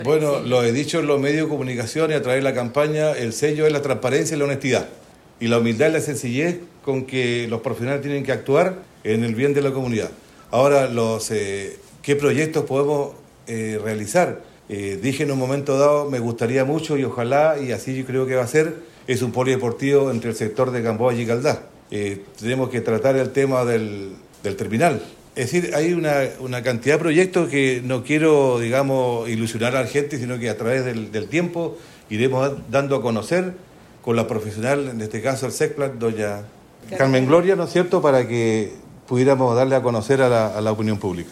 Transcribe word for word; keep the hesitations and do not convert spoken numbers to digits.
Bueno, lo he dicho en los medios de comunicación y a través de la campaña, el sello es la transparencia y la honestidad. Y la humildad y la sencillez con que los profesionales tienen que actuar en el bien de la comunidad. Ahora, los eh, ¿qué proyectos podemos eh, realizar? Eh, dije en un momento dado, me gustaría mucho y ojalá, y así yo creo que va a ser, es un polideportivo entre el sector de Gamboa y Caldá. Eh, tenemos que tratar el tema del, del terminal. Es decir, hay una, una cantidad de proyectos que no quiero, digamos, ilusionar a la gente, sino que a través del, del tiempo iremos dando a conocer con la profesional, en este caso el SECPLAN, doña Carmen Gloria, ¿no es cierto?, para que pudiéramos darle a conocer a la, a la opinión pública.